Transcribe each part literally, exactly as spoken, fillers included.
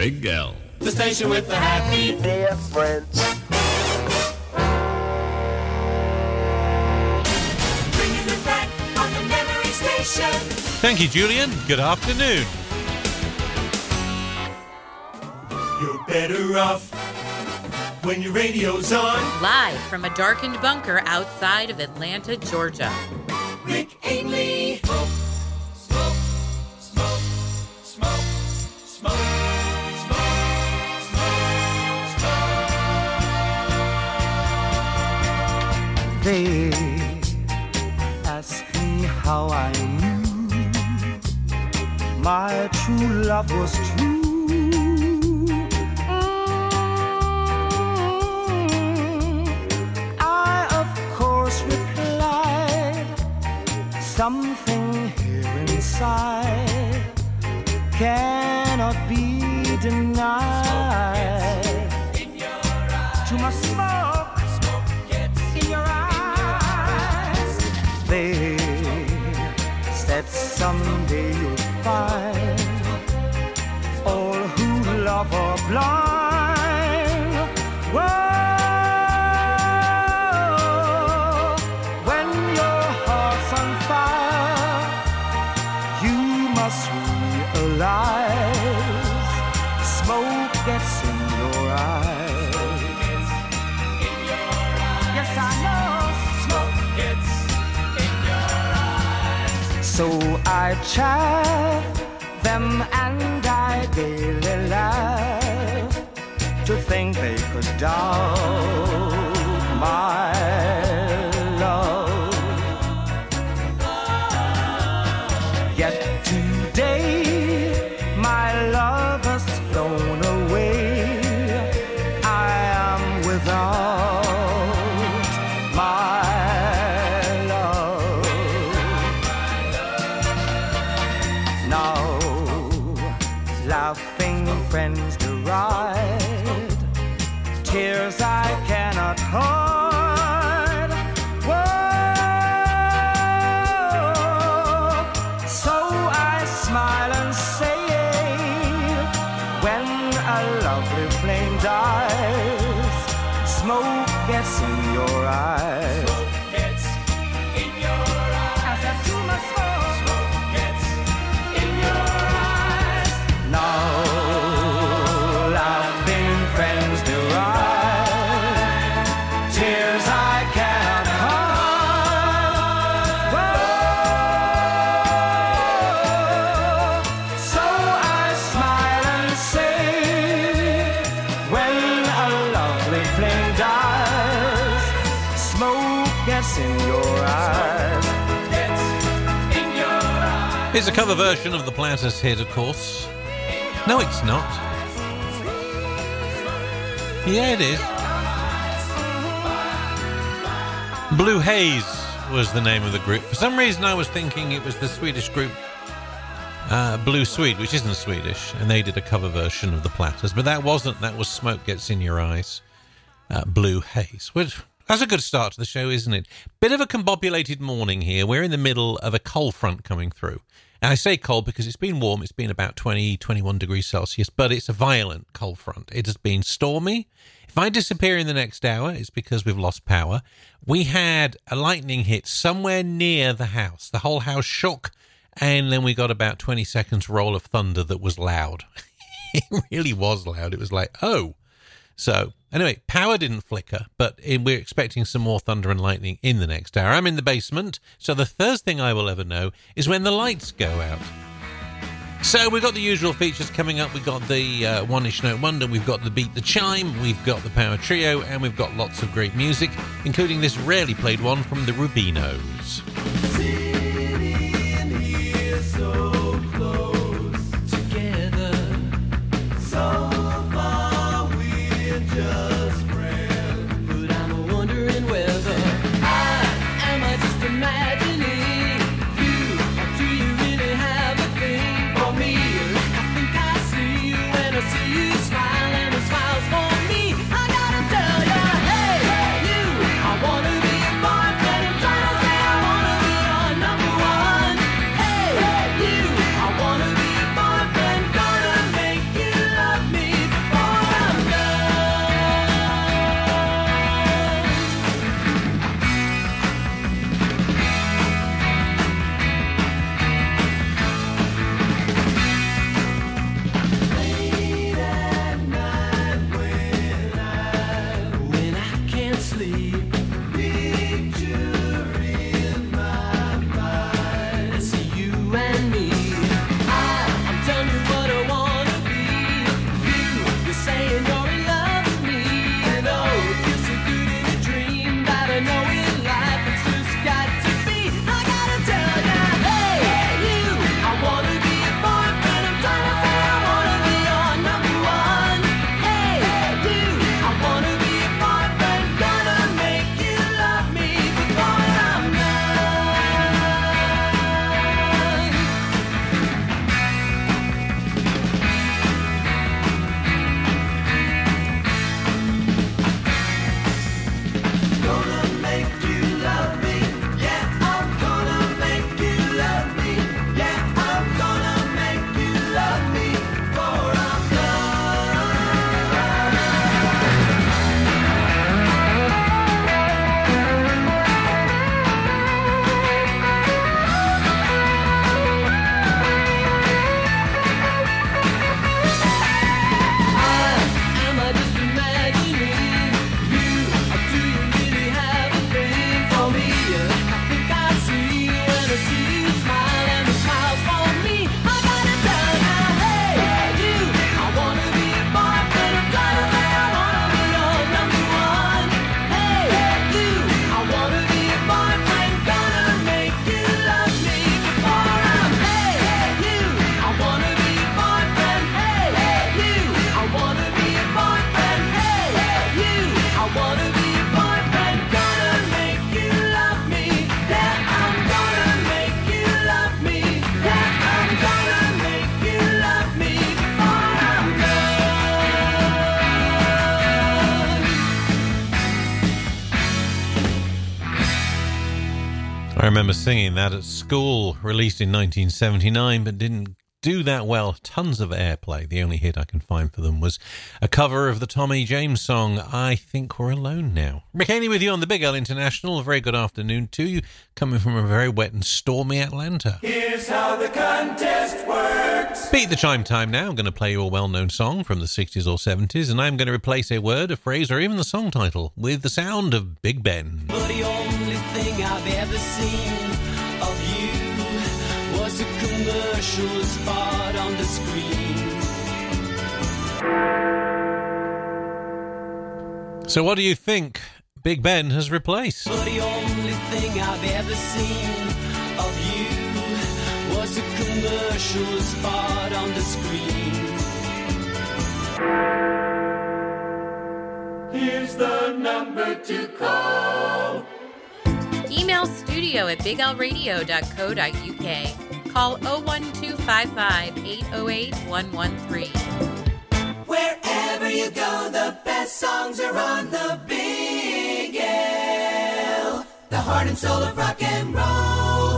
Big L. The station with the happy difference. Bringing it back on the memory station. Thank you, Julian. Good afternoon. You're better off when your radio's on. Live from a darkened bunker outside of Atlanta, Georgia. Rick Ainley. Smoke, smoke, smoke, smoke, smoke, smoke, smoke, smoke. They ask me how I knew my true love was true. Something here inside cannot be denied. In your eyes. Too much smoke, smoke gets in your eyes. They said someday you'll find all who love are blind. Whoa. Smoke gets in your eyes. Yes, I know. Smoke gets in your eyes. So I chaff them and I gaily laugh to think they could doubt my love. Yet today my love has flown away. I am without my love. Now, laughing friends deride, tears I cannot hide. Whoa. So I smile and say, when a lovely flame dies, smoke gets in your eyes. Smoke gets in your eyes. I said too much smoke. Smoke gets in your eyes. Now, laughing friends deride, tears I cannot hide. Whoa. So I smile and say, when a lovely flame dies, smoke gets in your eyes. Gets in your eyes. Here's a cover version of the Platters hit, of course. No, it's not. Yeah, it is. Blue Haze was the name of the group. For some reason, I was thinking it was the Swedish group uh, Blue Swede, which isn't Swedish, and they did a cover version of the Platters. But that wasn't. That was Smoke Gets in Your Eyes. Uh, Blue Haze. Which, that's a good start to the show, isn't it? Bit of a combobulated morning here. We're in the middle of a cold front coming through. And I say cold because it's been warm. It's been about twenty, twenty-one degrees Celsius, but it's a violent cold front. It has been stormy. If I disappear in the next hour, it's because we've lost power. We had a lightning hit somewhere near the house. The whole house shook, and then we got about twenty seconds roll of thunder that was loud. It really was loud. It was like, oh. So, anyway, power didn't flicker, but we're expecting some more thunder and lightning in the next hour. I'm in the basement, so the first thing I will ever know is when the lights go out. So we've got the usual features coming up. We've got the uh, One-ish Note Wonder, we've got the Beat the Chime, we've got the Power Trio, and we've got lots of great music, including this rarely played one from the Rubinos. Sitting here so close together, so far we're just friends. But I'm wondering whether I am I just imagining you, or do you really have a thing for me? I think I see you when I see you smile, and it smiles for me. I gotta tell ya, hey, you, I wanna be a boyfriend and try to say I wanna be your number one. Hey, you, I wanna be a boyfriend, gonna make you love me. I remember singing that at school, released in nineteen seventy-nine, but didn't do that well. Tons of airplay. The only hit I can find for them was a cover of the Tommy James song, I Think We're Alone Now. Rick Haney with you on the Big L International. A very good afternoon to you, coming from a very wet and stormy Atlanta. Here's how the contest works. Beat the chime time now. I'm going to play you a well-known song from the sixties or seventies, and I'm going to replace a word, a phrase, or even the song title with the sound of Big Ben. But the only thing I've ever seen of you was a commercial spot on the screen. So what do you think Big Ben has replaced? But the only thing I've ever seen of you was a commercial spot on the screen. Here's the number to call. Email studio at big l radio dot co dot u k. Call oh one two five five, eight oh eight, one one three. Wherever you go, the best songs are on the Big L, the heart and soul of rock and roll.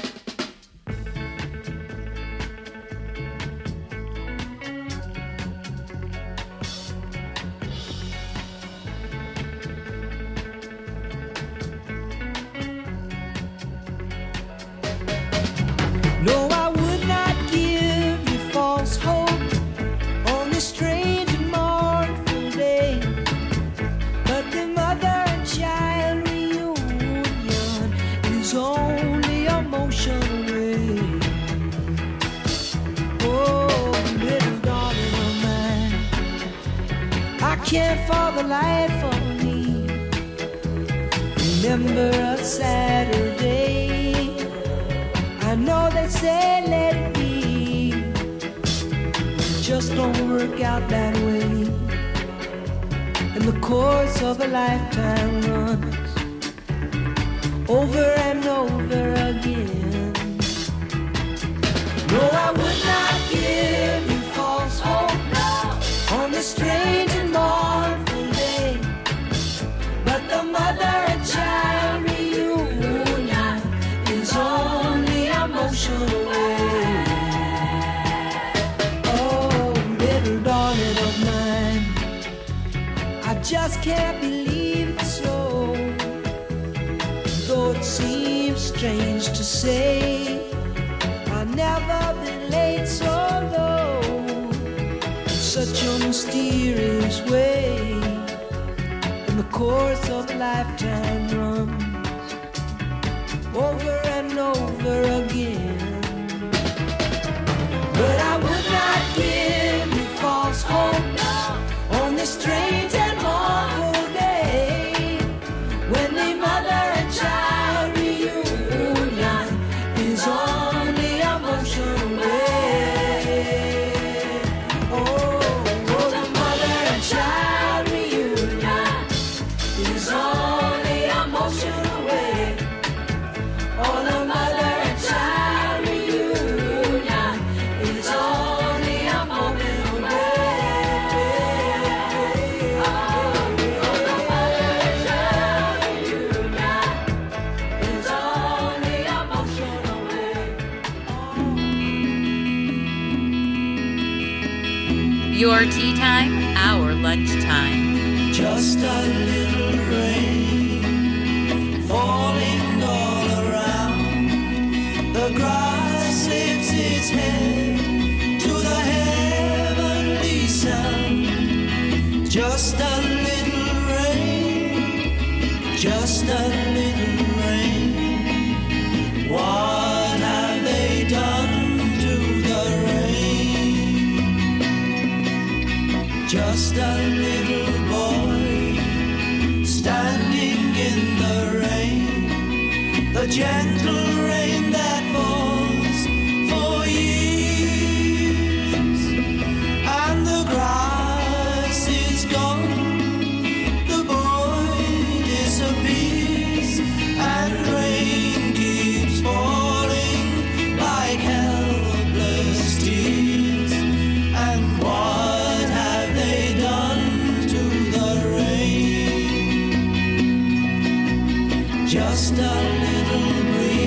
No, I would not give you false hope on this strange and mournful day. But the mother and child reunion is only a motion away. Oh, little darling of mine, I can't for the life of me remember a Saturday. I know they say let it be, but it just don't work out that way. And the course of a lifetime runs over and over again. No, I would not give you false hope on this strange and mournful day. But the mother and child reunion is only a motion away. Oh, little darling of mine, I just can't believe it so. Though it seems strange to say, I've never been laid so low in such a mysterious way. And the course of a lifetime runs over and over again. But I would not give you false hope on this strange and mournful day, when the mother and child reunion is only a motion away. Oh, oh, the mother and child reunion is only a motion away. Oh, the mother and child reunion is only a moment away. Oh, the mother and child reunion is only a motion away. Your tea time, our lunch time. Just a little rain falling all around. The grass lifts its head to the heavenly sound. Just a little rain, just a little rain. What have they done to the rain? Just a little boy standing in the rain, the gentle rain that falls for years, and the grass is gone, the boy disappears, and rain keeps falling like helpless tears. And what have they done to the rain? Just a little breeze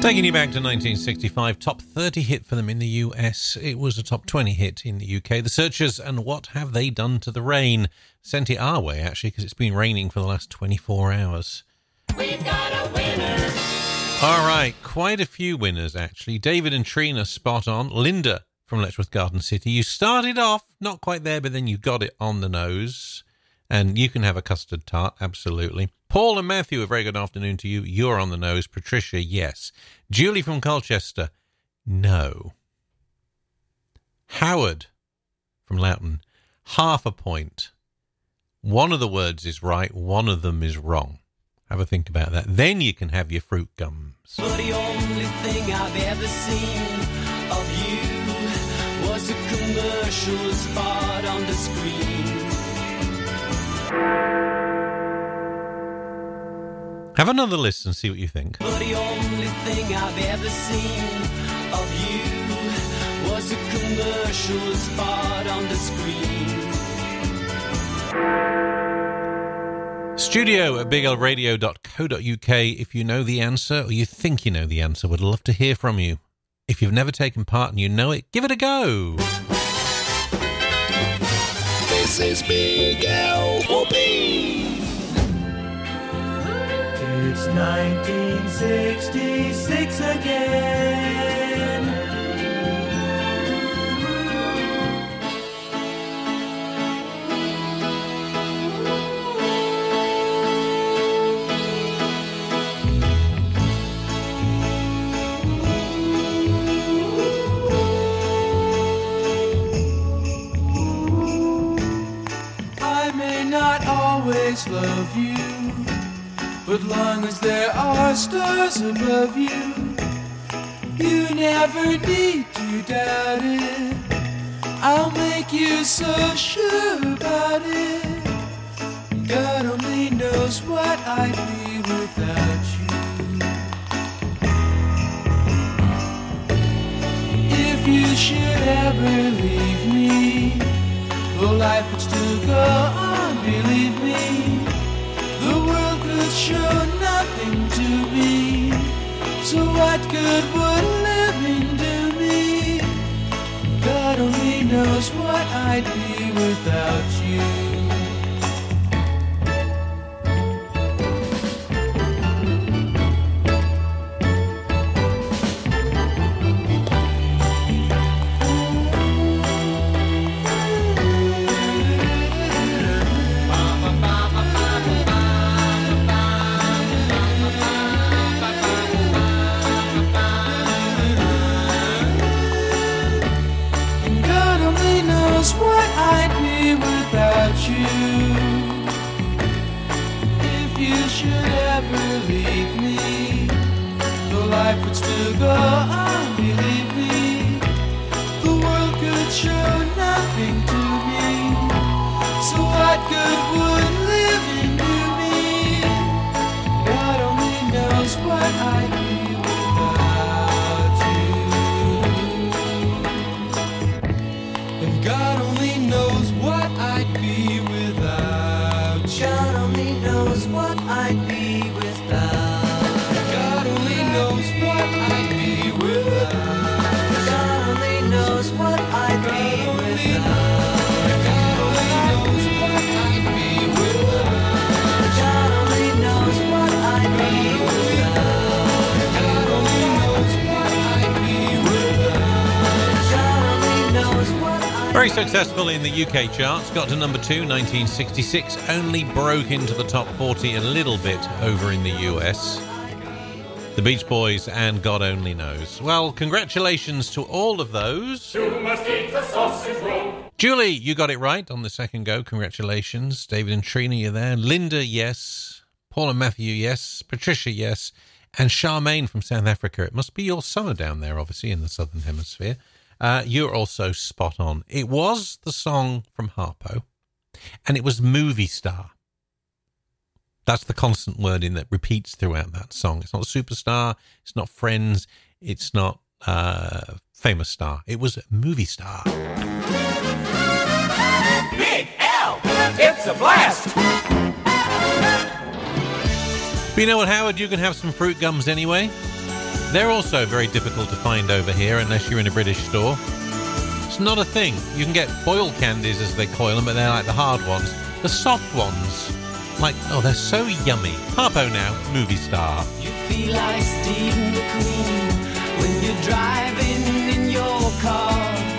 Taking you back to nineteen sixty-five, top thirty hit for them in the U S. It was a top twenty hit in the U K. The Searchers and What Have They Done to the Rain? Sent it our way, actually, because it's been raining for the last twenty-four hours. We've got a winner. All right, quite a few winners, actually. David and Trina, spot on. Linda from Letchworth Garden City. You started off not quite there, but then you got it on the nose. And you can have a custard tart, absolutely. Paul and Matthew, a very good afternoon to you. You're on the nose. Patricia, yes. Julie from Colchester, no. Howard from Loughton, half a point. One of the words is right, one of them is wrong. Have a think about that. Then you can have your fruit gums. But the only thing I've ever seen of you was a commercial spot on the screen. Have another listen and see what you think. But the only thing I've ever seen of you was a commercial spot on the screen. Studio at big l radio dot co dot u k if you know the answer or you think you know the answer. Would love to hear from you. If you've never taken part and you know it, give it a go. This is Big L Whoopee. It's nineteen sixty-six again. I may not always love you, but long as there are stars above you, you never need to doubt it. I'll make you so sure about it. God only knows what I'd be without you. If you should ever leave me, well, life would still go on, believe me. The world could show nothing to me, so what good would living do me? God only knows what I'd be without you. What I'd be without you. If you should ever leave me, the life would still go on, believe me. The world could show nothing to me, so what good would living do me? God only knows what I'd be without you. And God only knows what I'd be without you. God only knows what I'd be without. God only knows what I'd be without. God only knows what I'd be without. God only knows what I'd be without. God only knows what I'd be without. God only knows what I'd be without. God only knows what. Very successful in the U K charts. Got to number two, nineteen sixty-six. Only broke into the top forty a little bit over in the U S. The Beach Boys and God Only Knows. Well, congratulations to all of those. You must eat the sausage roll. Julie, you got it right on the second go. Congratulations. David and Trina, you're there. Linda, yes. Paul and Matthew, yes. Patricia, yes. And Charmaine from South Africa. It must be your summer down there, obviously, in the Southern Hemisphere. Uh, you're also spot on. It was the song from Harpo, and it was movie star. That's the constant wording that repeats throughout that song. It's not superstar, it's not friends, it's not uh, famous star. It was movie star. Big L, it's a blast. But you know what, Howard? You can have some fruit gums anyway. They're also very difficult to find over here unless you're in a British store. It's not a thing. You can get boiled candies, as they call them, but they're like the hard ones. The soft ones, like, oh, they're so yummy. Harpo now, Movie Star. You feel like Steve McQueen when you're driving in your car,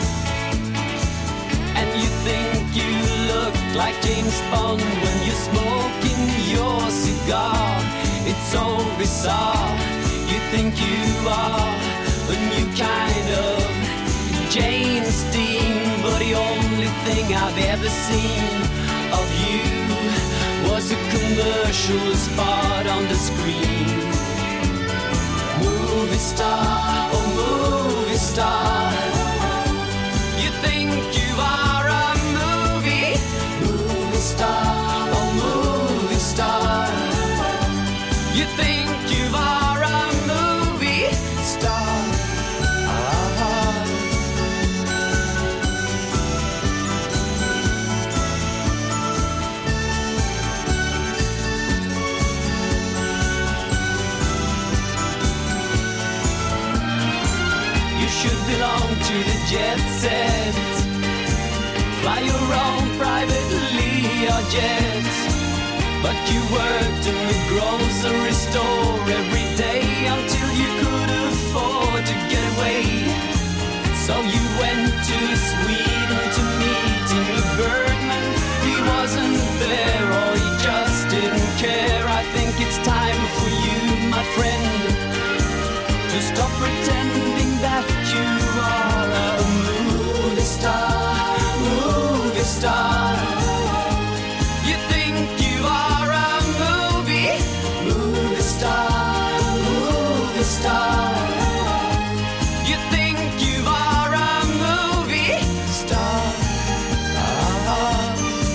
and you think you look like James Bond when you're smoking your cigar. It's so bizarre. You think you are a new kind of James Dean, but the only thing I've ever seen of you was a commercial spot on the screen. Movie star, oh movie star, you think you are a movie, movie star, oh movie star, you think you are a movie star. Ah. You should belong to the jet set, fly your own private Learjet, but you worked in the grocery store every day until you could afford to get away. So you went to Sweden to meet Ingmar Bergman. He wasn't there, or he just didn't care. I think it's time for you, my friend, to stop pretending that you are a movie star, movie star. You think you are a movie, movie star, movie star. You think you are a movie star. Ah.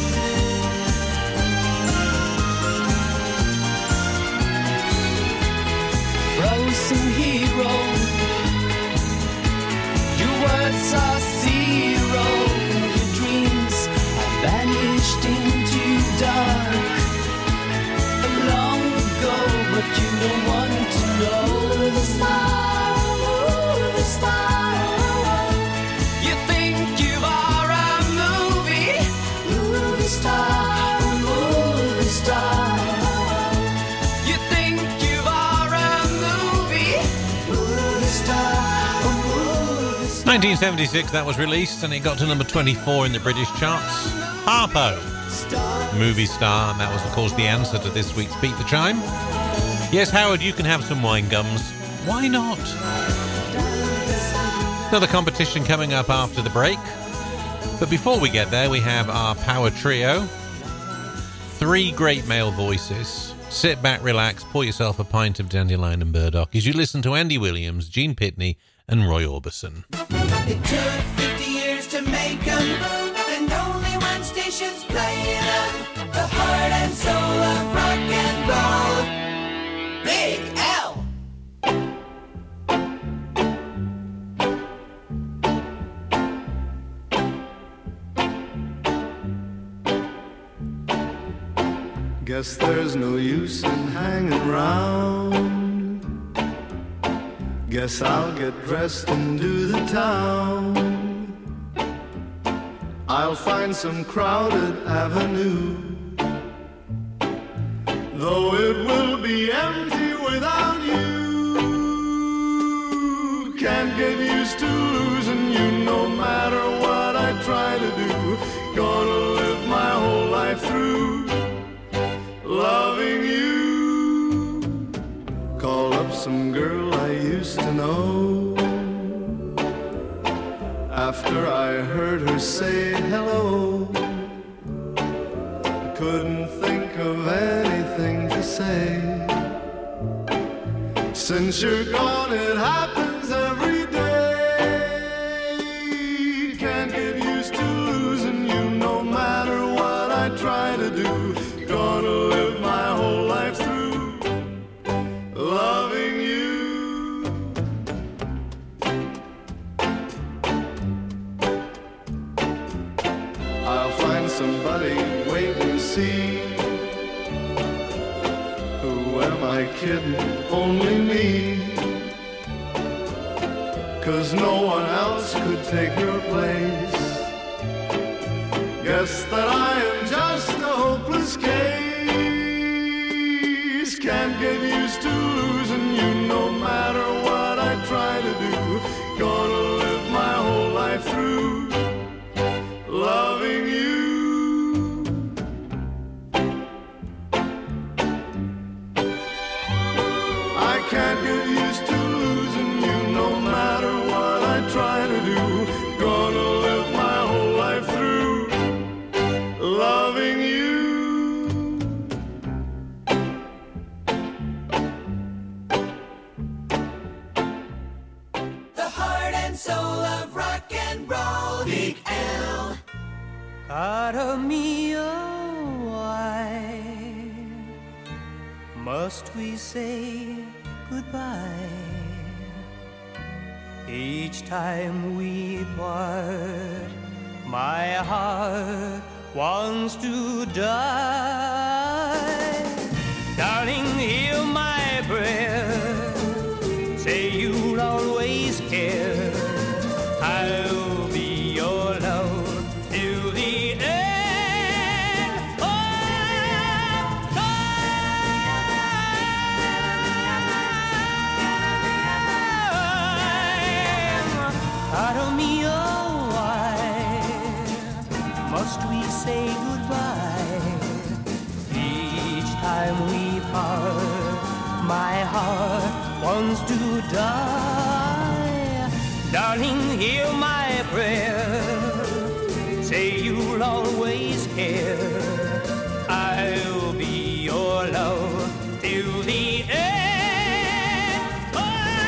Frozen hero, your words are zero. Your dreams are vanished into dark long ago, but you don't want to know. Movie star, movie star. You think you are a movie, movie star, movie star. You think you are a movie, movie star, movie star. nineteen seventy-six, that was released, and it got to number twenty-four in the British charts. Harpo, Movie Star, and that was, of course, the answer to this week's Beat the Chime. Yes, Howard, you can have some wine gums. Why not? Another competition coming up after the break. But before we get there, we have our power trio. Three great male voices. Sit back, relax, pour yourself a pint of Dandelion and Burdock as you listen to Andy Williams, Gene Pitney, and Roy Orbison. It took fifty years to make 'em, and only one station's playing 'em. The heart and soul of rock and roll. Big L. Guess there's no use in hanging round. Guess I'll get dressed and do the town. I'll find some crowded avenue, though it will be empty without you. Can't get used to losing you no matter what I try to do. Gonna live my whole life through loving you. Call up some girl I used to know. After I heard her say hello, I couldn't think of anything to say. Since you're gone, it happens every day. Can't get used to losing you no matter what I try to do. Gonna live my whole life through loving you. I'll find somebody, wait and see. Who am I kidding? Only me. 'cause no one else could take your place. Guess that I am just a hopeless case. Can't get used to losing you no matter what I try to do. Gonna live my whole life through loving you. I can't get used to losing you no matter what I try to do. Gonna live my whole life through loving you. The heart and soul of rock and roll. Big L. Cara mia, why must we say goodbye? Each time we part, my heart wants to die. Darling, hear my prayer. Say you'll always care. I'll be your love till the end of time. Caro mio, why must we say goodbye? Each time we part, my heart wants to die. Darling, hear my prayer. Say you'll always care. I'll be your love till the end of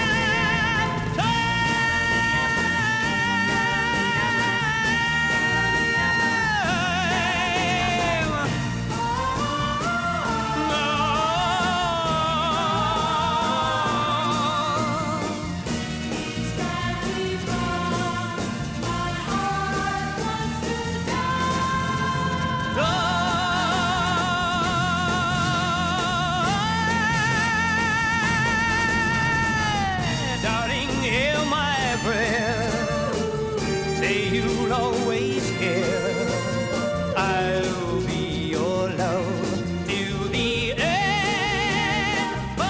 Darling, hear my prayer. Say you'll always care. I'll be your love till the end of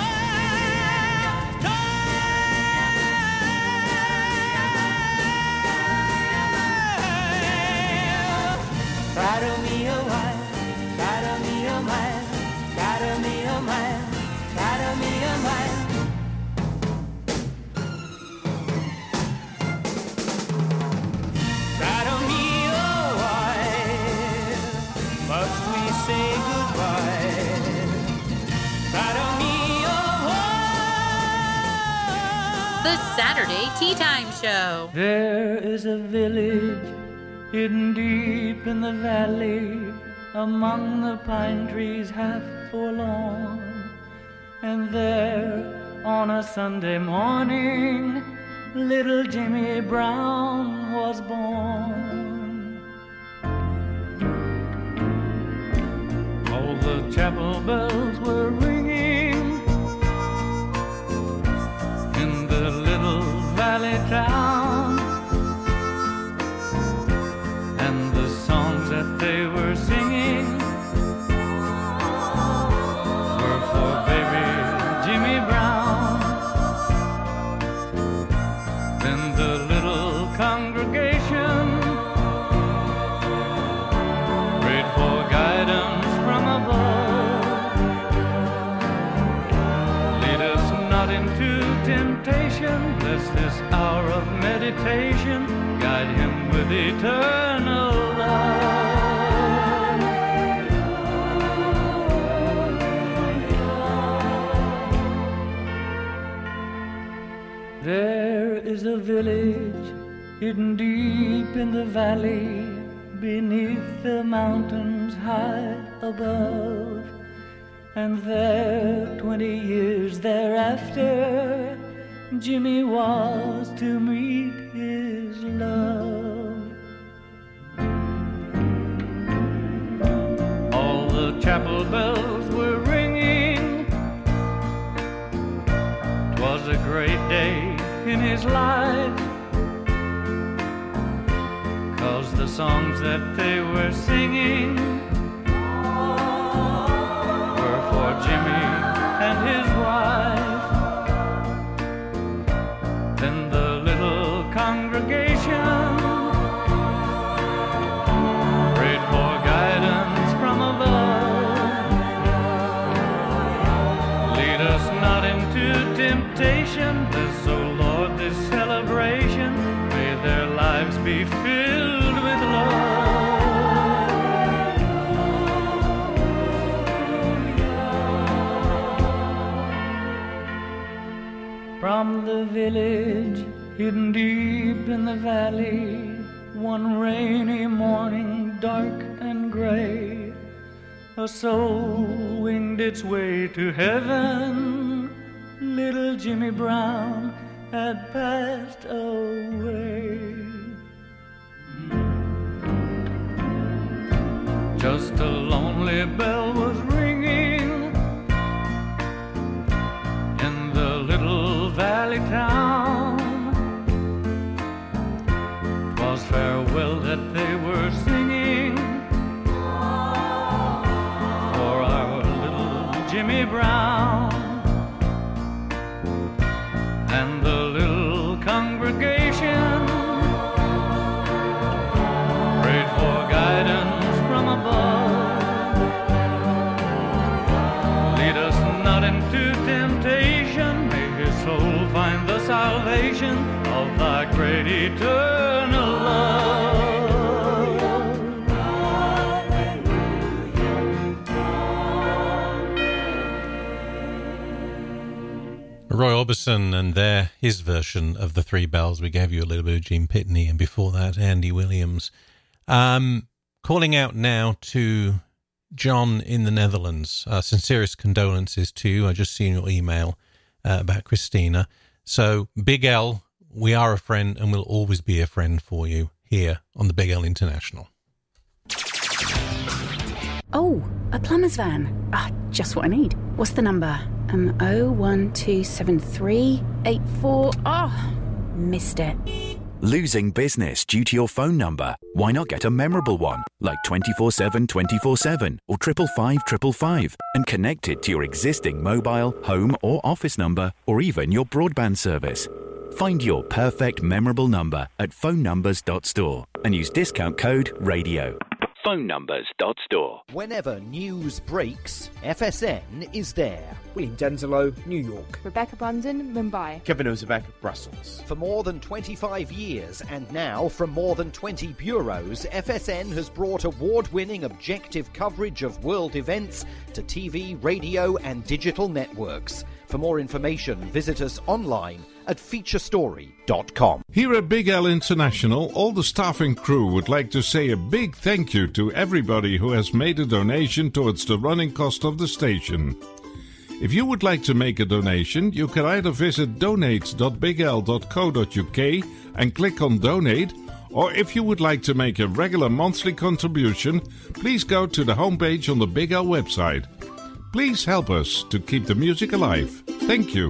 time. Caro mio, why? Caro mio, my. Caro mio, my. Caro mio, my. Caro mio, why must we say goodbye? Caro mio, why? The Saturday Tea Time Show. There is a village hidden deep in the valley, among the pine trees half forlorn. And there, on a Sunday morning, little Jimmy Brown was born. All the chapel bells were ringing in the little valley town, and the songs that they were singing were for baby Jimmy Brown. Then the little congregation prayed for guidance from above. Lead us not into temptation, lest this hour of meditation guide him with eternal love. There is a village hidden deep in the valley, beneath the mountains high above. And there, twenty years thereafter, Jimmy was to meet his love. All the chapel bells were ringing. 'Twas a great day in his life, 'cause the songs that they were singing were for Jimmy and his wife. Then the little congregation prayed for guidance from above. Lead us not into temptation, bless, O Lord, this celebration. May their lives be filled with love. From the village hidden deep in the valley, one rainy morning, dark and gray, a soul winged its way to heaven. Little Jimmy Brown had passed away. Just a lonely bell was ringing in the little valley town. 'Twas farewell that they were singing for our little Jimmy Brown. And the little congregation prayed for guidance from above. Lead us not into temptation, may his soul find the salvation of thy great eternal love. Roy Orbison, and there his version of the Three Bells. We gave you a little bit of Gene Pitney, and before that Andy Williams. Um, calling out now to John in the Netherlands. Uh, sincerest condolences to you. I just seen your email uh, about Christina. So Big L, we are a friend and will always be a friend for you here on the Big L International. Oh, a plumber's van. Ah, just what I need. What's the number? Um, oh one two seven three eight four. Oh, missed it. Losing business due to your phone number? Why not get a memorable one, like twenty-four seven twenty-four seven or triple five triple five, and connect it to your existing mobile, home or office number, or even your broadband service. Find your perfect memorable number at phone numbers dot store and use discount code RADIO. phone numbers dot store. Whenever news breaks, F S N is there. William Denzelo, New York. Rebecca Brandon, Mumbai. Kevin Ozebek, Brussels. For more than twenty-five years, and now from more than twenty bureaus, F S N has brought award-winning objective coverage of world events to T V, radio and digital networks. For more information, visit us online at feature story dot com. Here at Big L International, all the staff and crew would like to say a big thank you to everybody who has made a donation towards the running cost of the station. If you would like to make a donation, you can either visit donate dot big l dot co dot u k and click on Donate, or if you would like to make a regular monthly contribution, please go to the homepage on the Big L website. Please help us to keep the music alive. Thank you.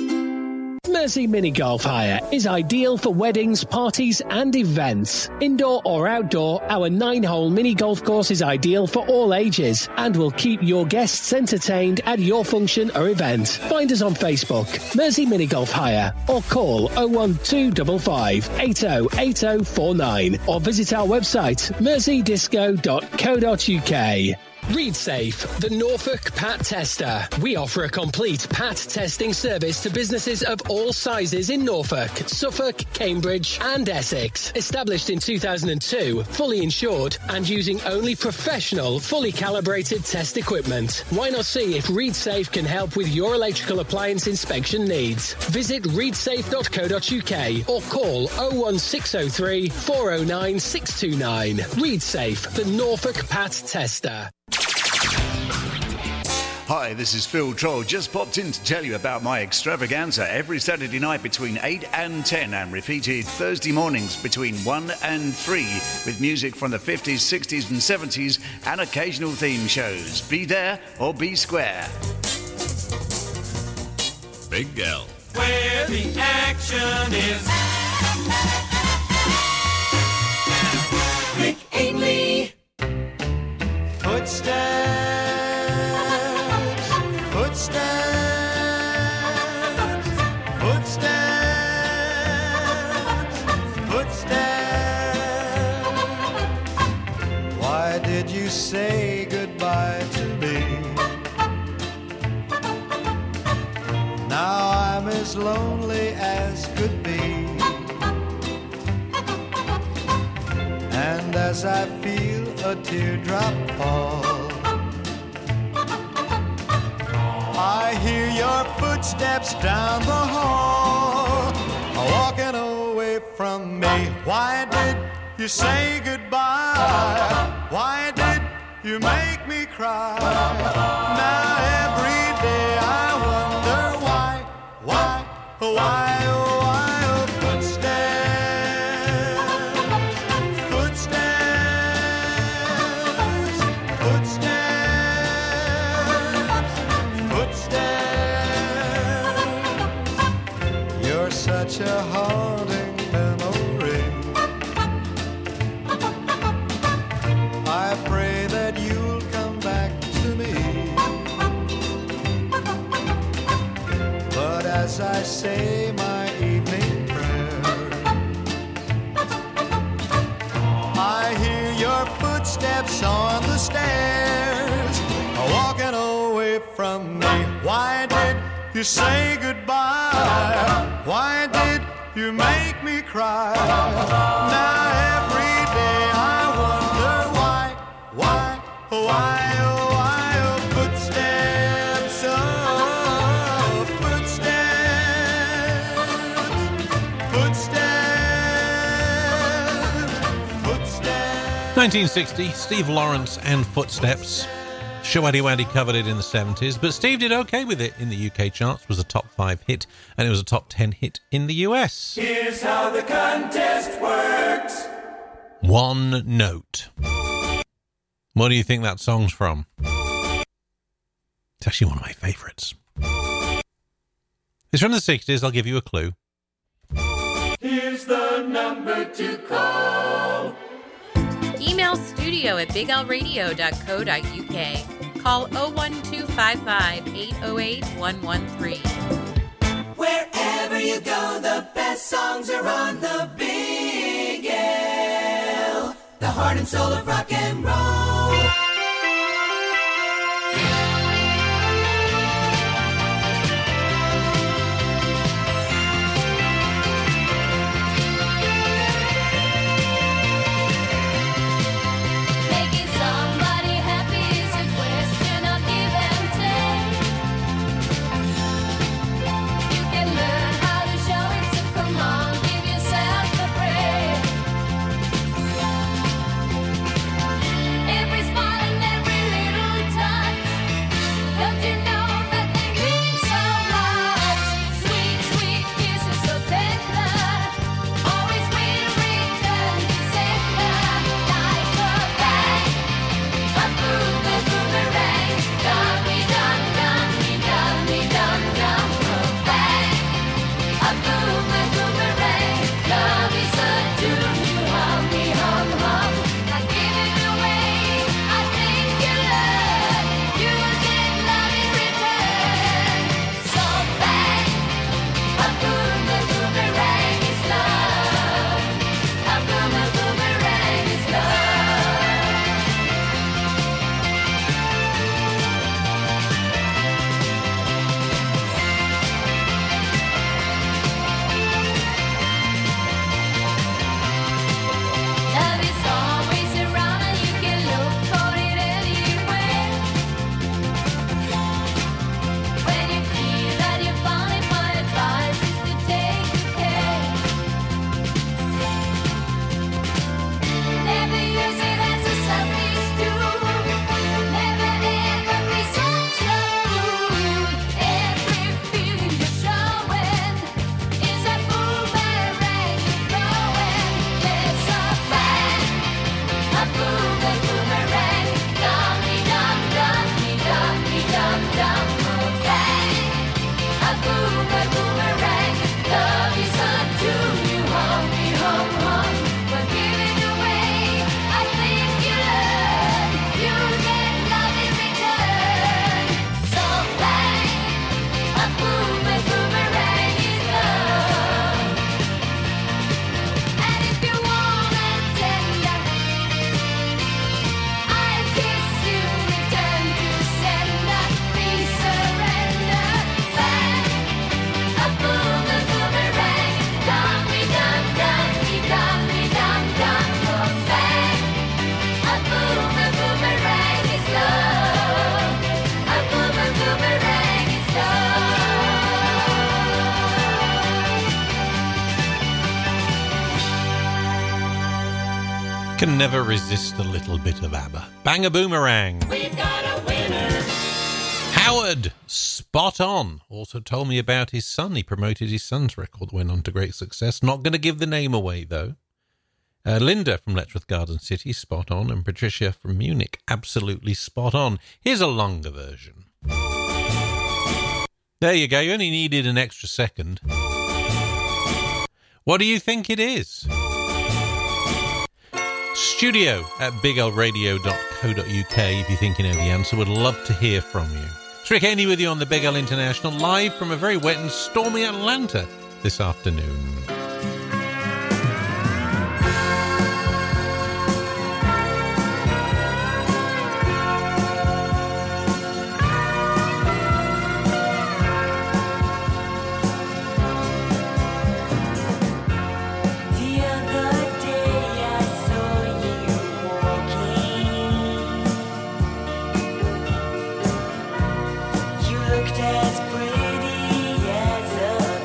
Mersey Mini Golf Hire is ideal for weddings, parties and events. Indoor or outdoor, our nine-hole mini golf course is ideal for all ages and will keep your guests entertained at your function or event. Find us on Facebook, Mersey Mini Golf Hire, or call oh one two five five eight oh eight oh four nine or visit our website, mersey disco dot co dot u k. ReadSafe, the Norfolk Pat Tester. We offer a complete Pat testing service to businesses of all sizes in Norfolk, Suffolk, Cambridge and Essex. Established in two thousand two, fully insured and using only professional, fully calibrated test equipment. Why not see if ReadSafe can help with your electrical appliance inspection needs? Visit read safe dot co dot u k or call oh one six oh three four oh nine six two nine. ReadSafe, the Norfolk Pat Tester. Hi, this is Phil Troll. Just popped in to tell you about my extravaganza every Saturday night between eight and ten and repeated Thursday mornings between one and three with music from the fifties, sixties and seventies and occasional theme shows. Be there or be square. Big L where the action is. Rick Ainley. Footsteps, footsteps, footsteps, footsteps. Why did you say goodbye to me? Now I'm as lonely as could be. And as I feel a teardrop fall, I hear your footsteps down the hall, walking away from me. Why did you say goodbye? Why did you make me cry? Now every day I wonder why, why, why, oh, why, oh, footsteps, footsteps, footsteps, footsteps. You're such a haunting memory. I pray that you'll come back to me. But as I say my evening prayer, I hear your footsteps on the stairs, walking away from me. Why did you say goodbye? Why did you make me cry? Now every day I wonder why, why, why, oh, why, oh, footsteps, oh, footsteps, footsteps, footsteps. nineteen sixty, Steve Lawrence and Footsteps. Shawady Waddy covered it in the seventies, but Steve did okay with it in the U K charts. It was a top five hit, and it was a top ten hit in the U S. Here's how the contest works. One Note. What do you think that song's from? It's actually one of my favourites. It's from the sixties. I'll give you a clue. Here's the number to call. Email studio at big l radio dot co dot u k. Call oh one two five five, eight oh eight, one one three. Wherever you go, the best songs are on the Big L. The heart and soul of rock and roll. Making somebody happy is a question of give and take. You can learn how to show it, so come on, give yourself a break. Can never resist a little bit of ABBA. Bang a boomerang. We've got a winner. Howard, spot on. Also told me about his son. He promoted his son's record that went on to great success. Not going to give the name away, though. Uh, Linda from Letchworth Garden City, spot on. And Patricia from Munich, absolutely spot on. Here's a longer version. There you go. You only needed an extra second. What do you think it is? Studio at big l radio dot co dot u k if you think you know the answer. Would love to hear from you. It's Rick Haney with you on the Big L International, live from a very wet and stormy Atlanta this afternoon. As pretty as a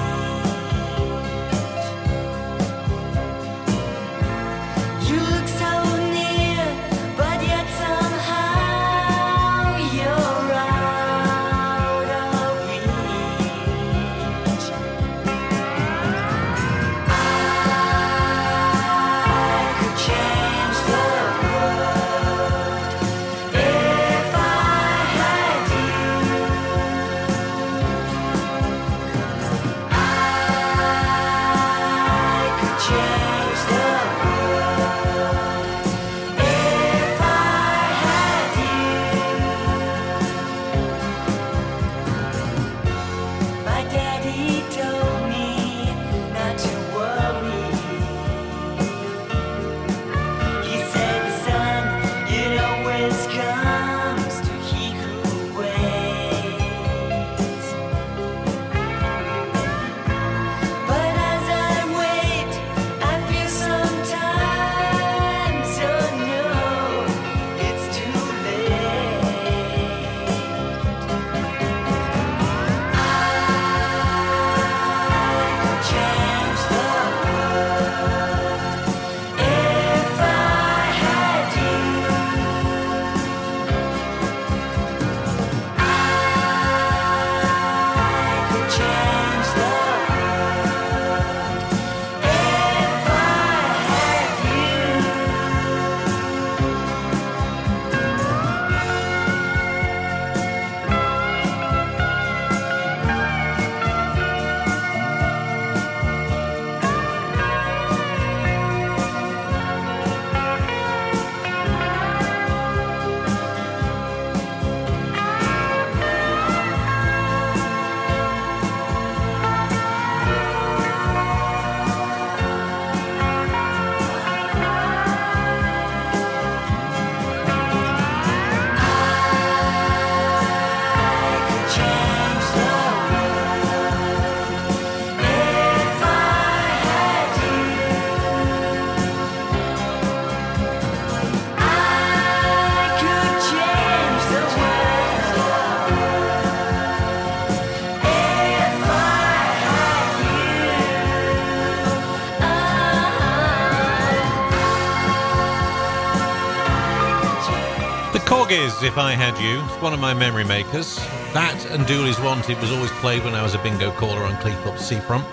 Corgis, If I Had You. It's one of my memory makers. That and Dooley's Wanted was always played when I was a bingo caller on Cleethorpes Seafront.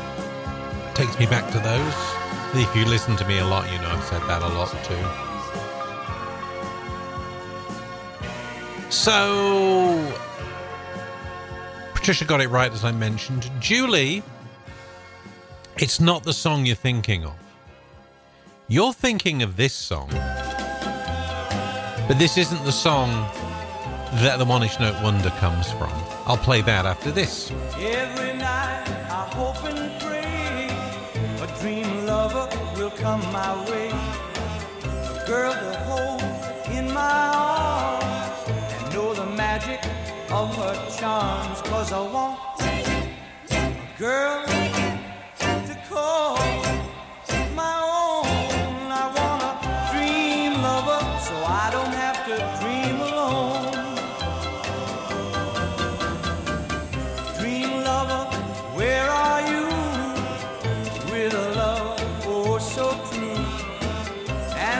Takes me back to those. If you listen to me a lot, you know I've said that a lot too. So, Patricia got it right, as I mentioned. Julie, it's not the song you're thinking of. You're thinking of this song. But this isn't the song that the One-Inch Note Wonder comes from. I'll play that after this. Every night I hope and pray a dream lover will come my way. A girl to hold in my arms and know the magic of her charms. 'Cause I want a girl to call my own. I want a dream lover so I don't have to dream alone. Dream lover, where are you? With a love oh so true.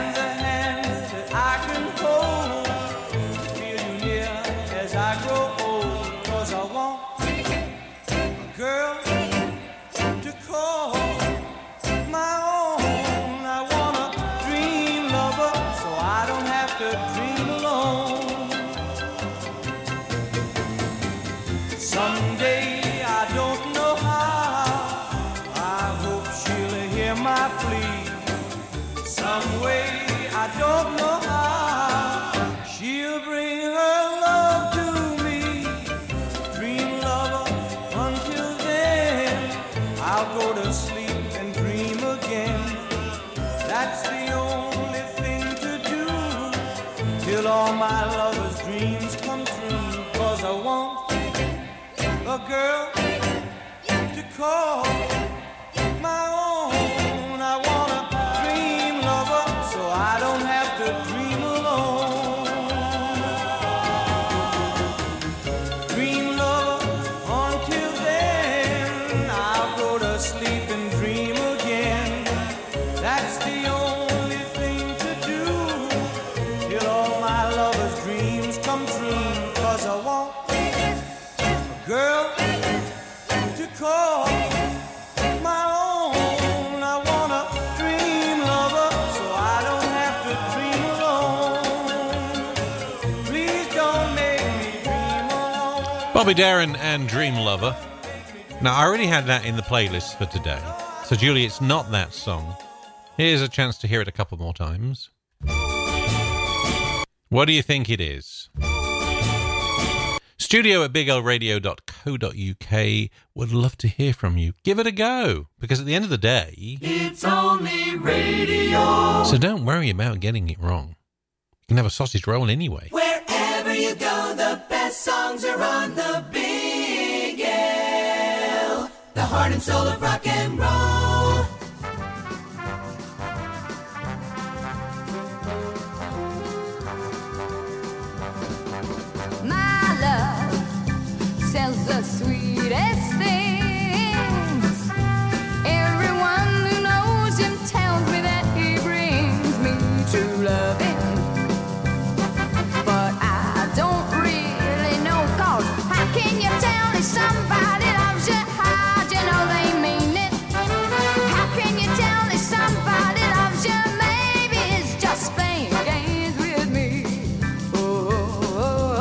till all my lovers' dreams come true. Cause I want a girl to call my own. I want a dream lover so I don't have to dream alone. Dream lover, until then I'll go to sleep and dream again. That's the only thing to do till all my lovers' dreams come true. Cause I want a girl to call my own. I want a dream lover so I don't have to dream alone. Please don't make me dream alone. Bobby Darin and Dream Lover. Now, I already had that in the playlist for today. So, Julie, it's not that song. Here's a chance to hear it a couple more times. What do you think it is? Studio at big l radio dot co dot u k. Would love to hear from you. Give it a go, because at the end of the day, It's only radio. so don't worry about getting it wrong. You can have a sausage roll anyway. Wherever you go, the best songs are on the Big L. The heart and soul of rock and roll. My love sells the sweetest things. Everyone who knows him tells me that he brings me true loving. But I don't really know, cause how can you tell if somebody loves you? How'd you know they mean it? How can you tell if somebody loves you? Maybe it's just playing games with me. Oh, oh,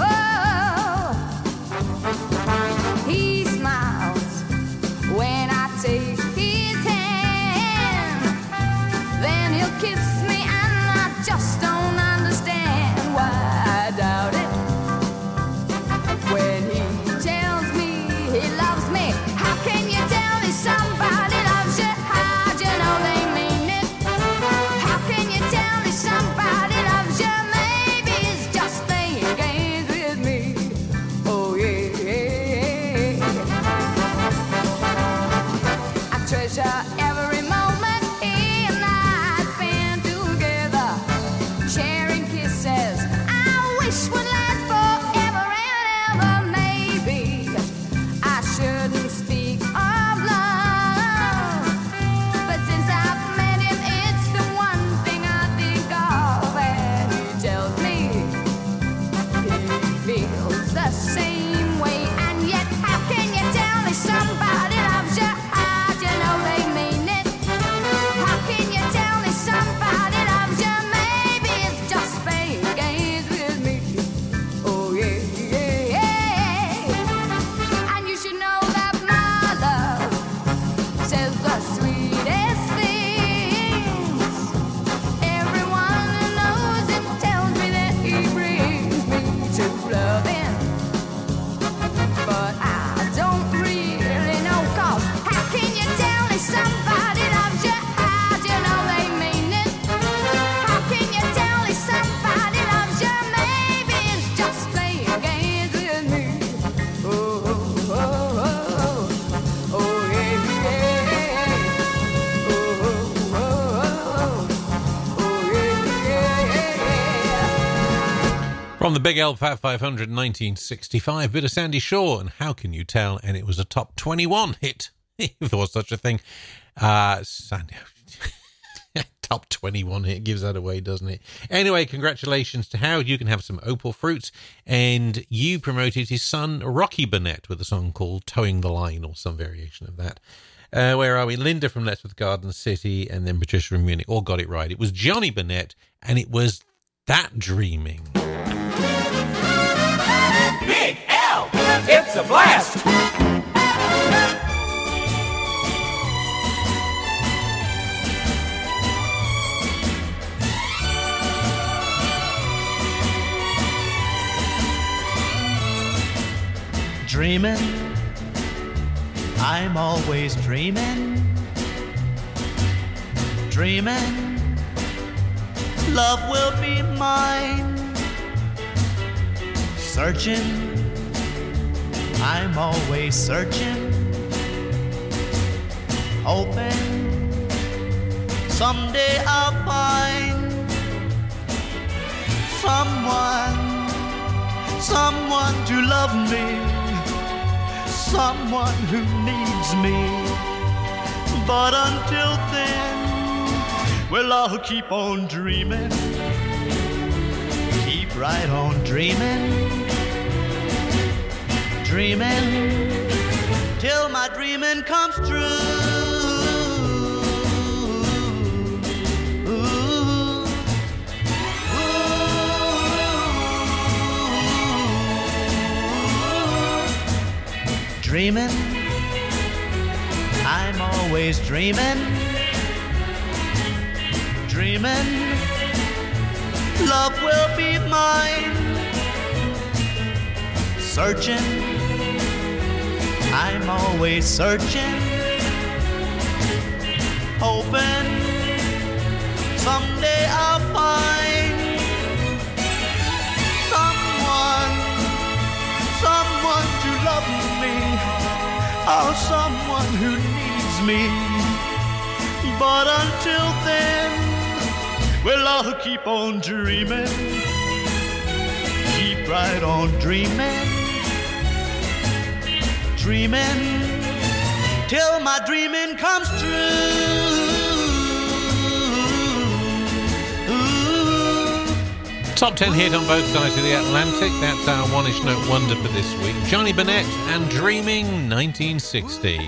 oh, oh. He smiles when I take his hand. Then he'll kiss me and I just don't understand why I doubt it. When he tells me he loves me, how can you tell if somebody loves you? How'd you know they mean it? How can you tell if somebody loves you? Maybe it's just playing games with me. Oh yeah, yeah, yeah. I treasure every moment he and I spend together, sharing kisses I wish would last forever and ever. Maybe I shouldn't speak of love, but since I've met him, it's the one thing I think of. And he tells me he feels the same way, and yet how can you tell if somebody loves you? How'd you know they mean it? How can you tell if somebody loves you? Maybe it's just playing games with me. Oh yeah, yeah, yeah. And you should know that my love says the sweetest things. Everyone who knows him tells me that he brings me to loving. But I don't really know, cause how can you tell if somebody loves you? How'd you know they mean it? How can you tell if somebody loves you? Maybe it's just playing games with me. Oh, oh, oh, oh, oh, yeah, yeah. Oh, oh, oh, oh, yeah, yeah. From the Big L Fat five hundred nineteen sixty-five, bit of Sandy Shaw, and How Can You Tell? And it was a top twenty-one hit, if there was such a thing. Uh, Sandy, top twenty-one hit gives that away, doesn't it? Anyway, congratulations to Howard. You can have some Opal Fruits. And you promoted his son, Rocky Burnett, with a song called Towing the Line, or some variation of that. Uh, where are we? Linda from Let's with Garden City, and then Patricia from Munich. All got it right. It was Johnny Burnett, and it was That Dreaming. Big L, it's a blast. Dreaming, I'm always dreaming. Dreaming, love will be mine. Searching, I'm always searching, hoping someday I'll find someone, someone to love me, someone who needs me. But until then, well, I'll keep on dreaming, keep right on dreaming, dreaming till my dreaming comes true. Dreaming, I'm always dreaming, dreaming, love will be mine. Searching, I'm always searching, hoping someday I'll find someone, someone to love me, oh, someone who needs me. But until then, well, I'll keep on dreaming, keep right on dreaming, dreaming till my dreaming comes true. Top ten hit on both sides of the Atlantic. That's our one-ish note wonder for this week. Johnny Burnett and Dreaming, nineteen sixty.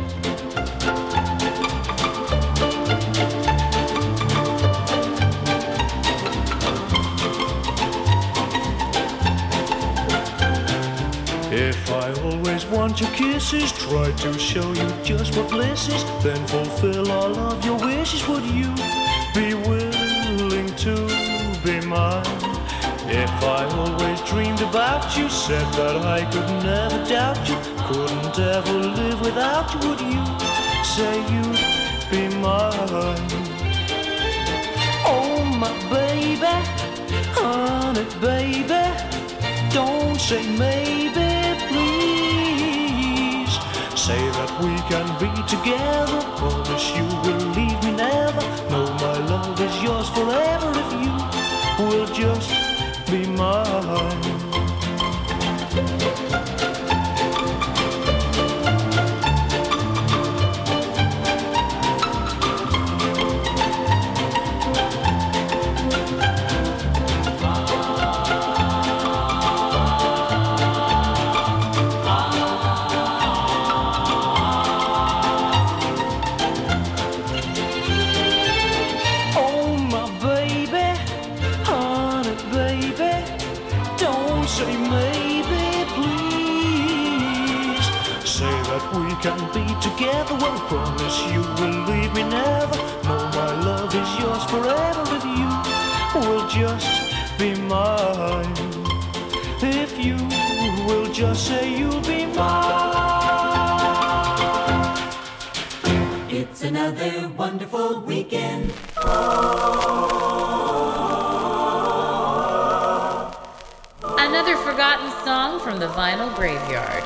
If I always want your kisses, try to show you just what bliss is, then fulfill all of your wishes. Would you be willing to be mine? If I always dreamed about you, said that I could never doubt you, couldn't ever live without you, would you say you'd be mine? Oh my baby, honey baby, don't say maybe, please. Say that we can be together, promise you will leave me never. No, my love is yours forever if you will just be mine. Can be together, well, promise you will leave me never. No, my love is yours forever if you will just be mine. If you will just say you'll be mine. It's another wonderful weekend. Another forgotten song from the Vinyl Graveyard.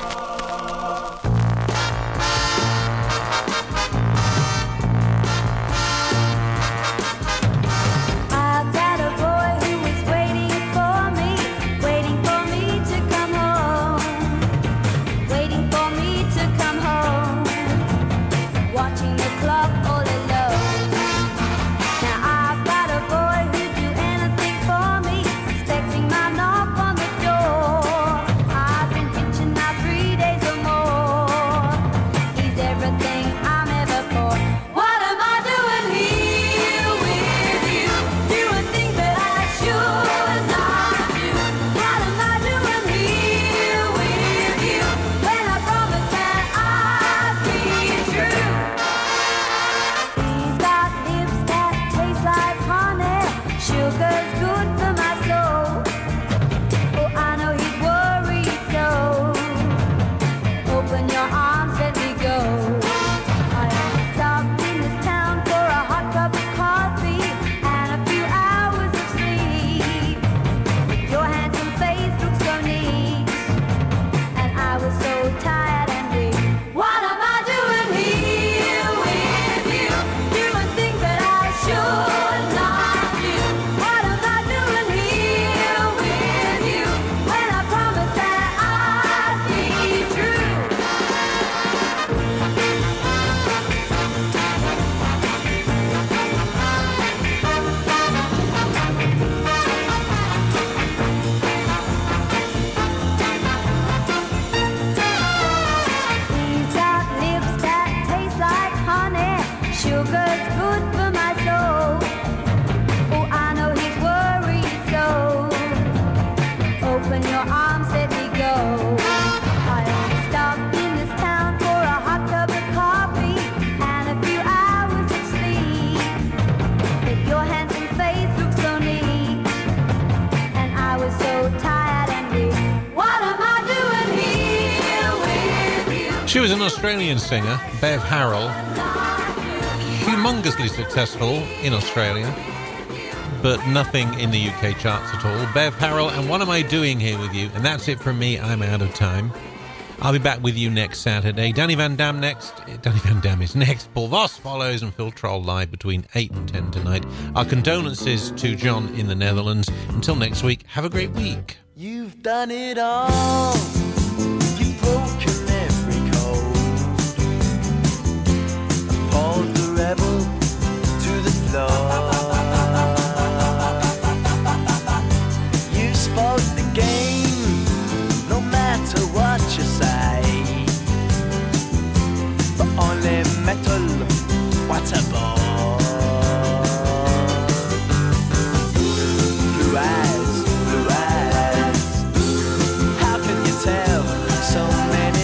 Expecting my knock on the door. I've been hitching my three days. when your arms let me go. I only stopped in this town for a hot cup of coffee and a few hours of sleep. But your handsome face looked so neat, and I was so tired and weak. What am I doing here with you? She was an Australian singer, Bev Harrell, humongously successful in Australia, but nothing in the U K charts at all. Bev Harrell, and What Am I Doing Here With You? And that's it from me. I'm out of time. I'll be back with you next Saturday. Danny Van Dam next. Danny Van Dam is next. Paul Voss follows, and Phil Troll live between eight and ten tonight. Our condolences to John in the Netherlands. Until next week, have a great week. You've done it all. You've broken every code. Appalled the rebel to the floor. You spoke the game, no matter what you say. But only metal, what a bore. Blue eyes, blue eyes. How can you tell so many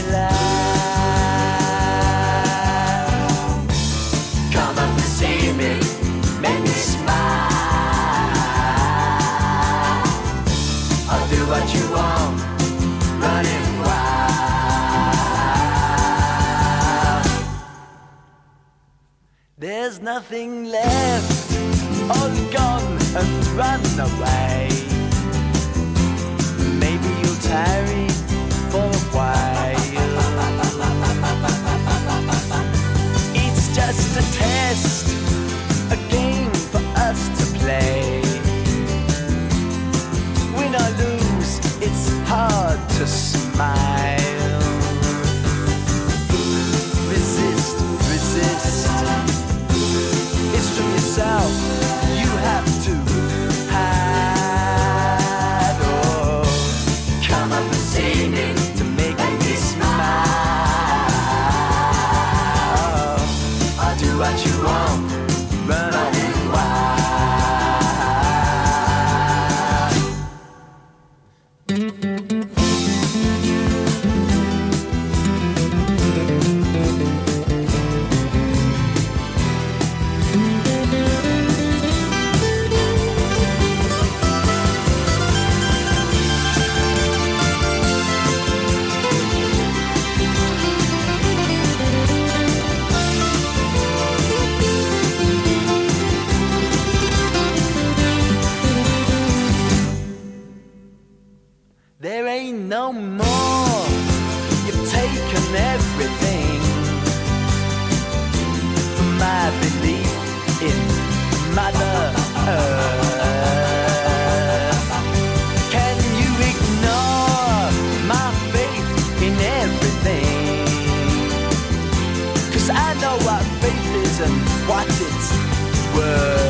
lies? Come up and see me, make me smile. I'll do what you want, running wild. There's nothing left, all gone and run away. Maybe you'll tarry for a while. It's just a test, a game for us to play. Win or lose, it's hard to smile. Resist, resist. It's from yourself you have to hide. Oh, come up and see me to make me smile. I'll do what you want, run running wild. There ain't no more. You've taken everything from my belief in Mother Earth. Can you ignore my faith in everything? 'Cause I know what faith is and what it's worth.